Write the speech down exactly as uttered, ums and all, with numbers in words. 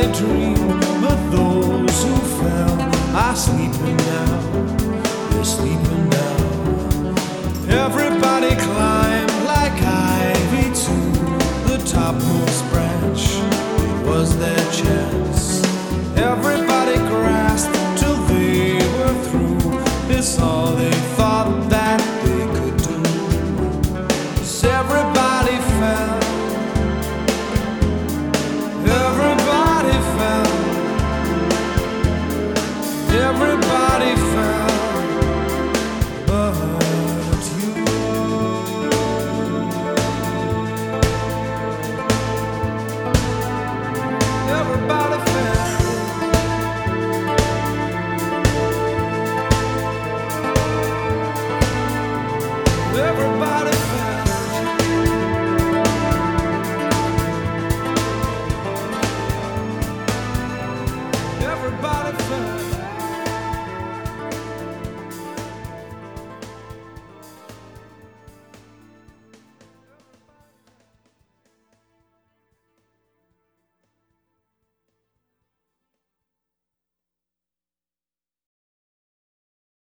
a dream, but those who fell are sleeping now. They're sleeping now. Everybody climbed like ivy to the topmost branch. It was their chance. Everybody grasped till they were through. It's all they thought that they could do. 'Cause everybody fell. Everybody fell. Everybody fell. But you. Everybody fell. Everybody